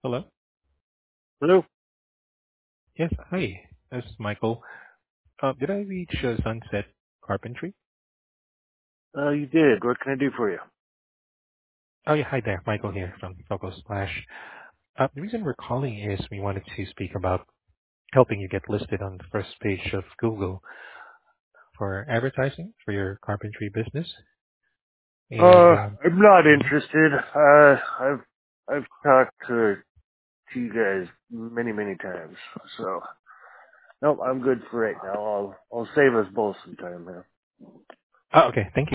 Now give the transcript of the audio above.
Hello? Hello? Yes, hi. This is Michael. Did I reach Sunset Carpentry? You did. What can I do for you? Oh, yeah. Hi there. Michael here from Foco Splash. The reason we're calling is we wanted to speak about helping you get listed on the first page of Google for advertising for your carpentry business. And I'm not mhm. interested. I've talked to you guys many times. So, nope, I'm good for right now. I'll save us both some time here. Oh, okay. Thank you.